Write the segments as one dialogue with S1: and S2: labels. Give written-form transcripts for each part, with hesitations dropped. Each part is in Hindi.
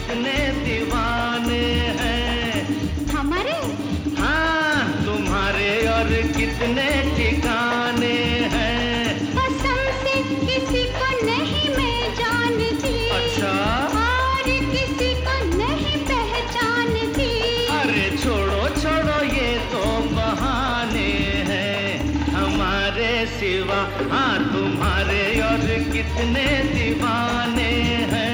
S1: कितने दीवाने हैं
S2: हमारे।
S1: हाँ तुम्हारे और कितने ठिकाने हैं।
S2: कसम से किसी को नहीं मैं जानती।
S1: अच्छा
S2: और किसी को नहीं पहचानती।
S1: अरे छोड़ो छोड़ो ये तो बहाने हैं हमारे सिवा। हाँ तुम्हारे और कितने दीवाने हैं।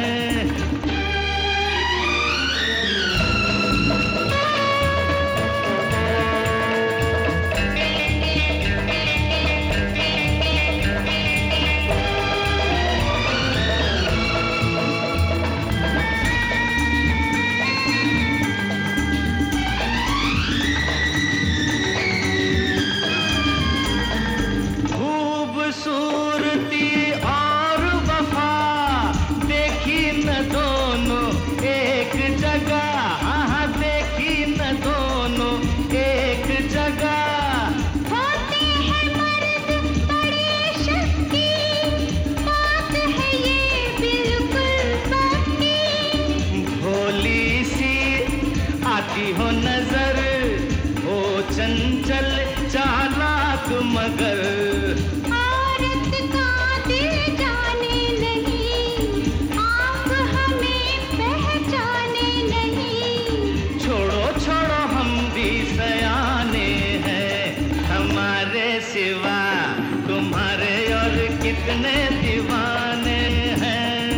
S1: खूबसूरती और वफा देखी न दोनों एक जगह। हाँ देखी न दोनों एक जगह।
S2: होते हैं मर्द बड़े शक्ति, बात है ये बिल्कुल पक्की।
S1: भोली सी आती हो नजर, हो चंचल चालाक मगर।
S2: औरत का दिल जाने नहीं, आप हमें पहचाने नहीं।
S1: छोड़ो छोड़ो हम भी सयाने हैं हमारे सिवा तुम्हारे और कितने दीवाने हैं।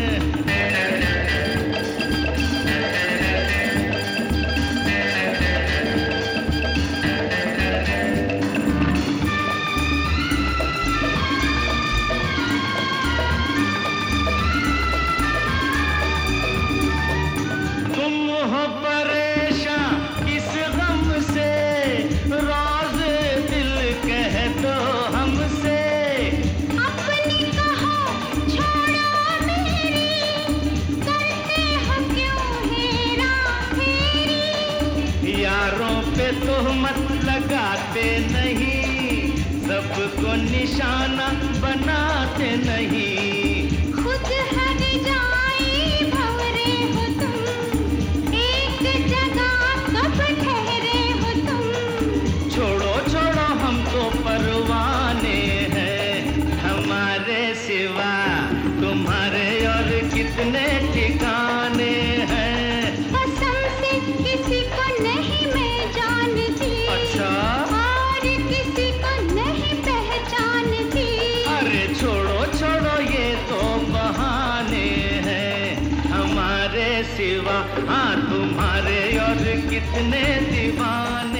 S1: परेशान किस गम से राज दिल कह दो हमसे।
S2: अपनी कहो छोड़ो मेरी, करते हो क्यों हेरा फेरी।
S1: यारों पे तोहमत लगाते नहीं, सबको निशाना बनाते नहीं।
S2: खुद हर जाई भंवरे हो तुम, एक जगह कब ठहरे हो तुम।
S1: छोड़ो छोड़ो हम तो परवाने हैं हमारे सिवा तुम्हारे और कितने ठिकाने हैं।
S2: कसम से किसी को नहीं मैं जानती।
S1: अच्छा
S2: और किसी को नहीं पहचानती।
S1: अरे छोड़ो छोड़ो ये तो बहाने हैं हमारे सिवा। हाँ तुम्हारे और कितने दीवाने